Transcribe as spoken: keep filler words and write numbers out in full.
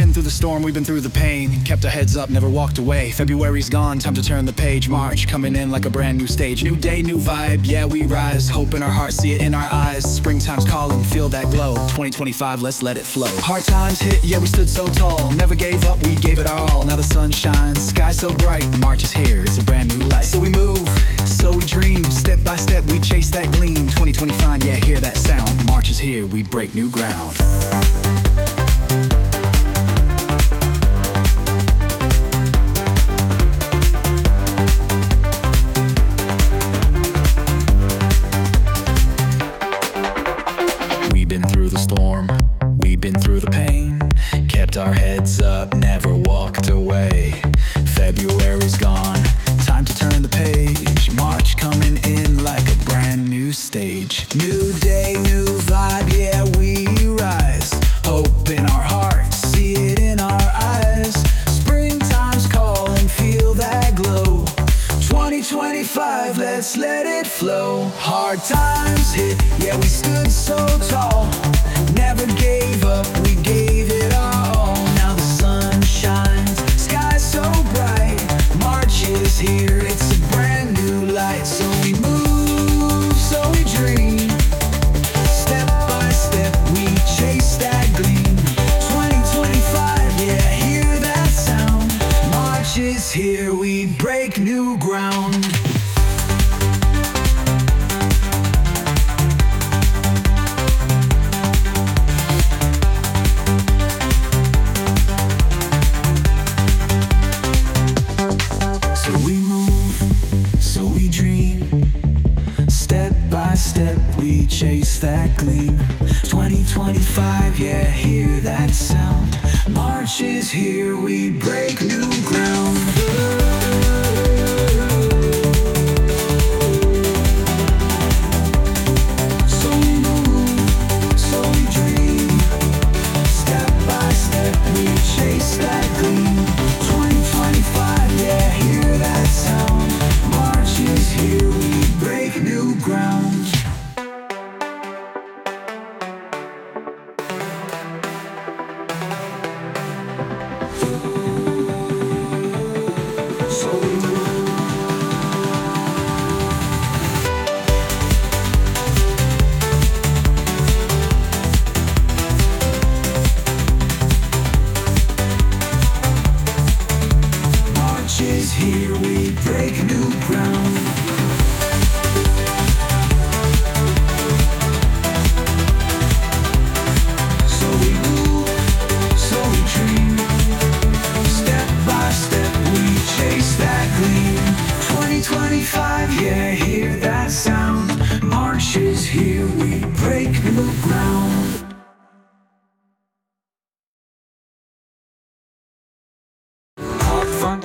been through the storm, we've been through the pain. Kept our heads up, never walked away. February's gone, time to turn the page. March, coming in like a brand new stage. New day, new vibe, yeah we rise. Hope in our hearts, see it in our eyes. Springtime's calling, feel that glow. twenty twenty-five, let's let it flow. Hard times hit, yeah we stood so tall. Never gave up, we gave it our all. Now the sun shines, sky so bright. March is here, it's a brand new life. So we move, so we dream. Step by step, we chase that gleam. twenty twenty-five, yeah hear that sound. March is here, we break new ground. We've been through the storm, we've been through the pain. Kept our heads up, never walked away. February's gone, time to turn the page. March coming in like a brand new stage. New day, new vibe, yeah we rise. Hope in our hearts, see it in our eyes. Springtime's calling, feel that glow. twenty twenty-five, let's let it flow. Hard times hit, yeah we stood so tall. Never gave up, we gave it our all. Now the sun shines, sky so bright. March is here, it's a brand new light. So we move, so we dream. Step by step, we chase that gleam. twenty twenty-five, yeah hear that sound. March is here, we break new ground. So we move, so we dream. Step by step, we chase that gleam. twenty twenty-five, yeah, hear that sound. March is here, we break new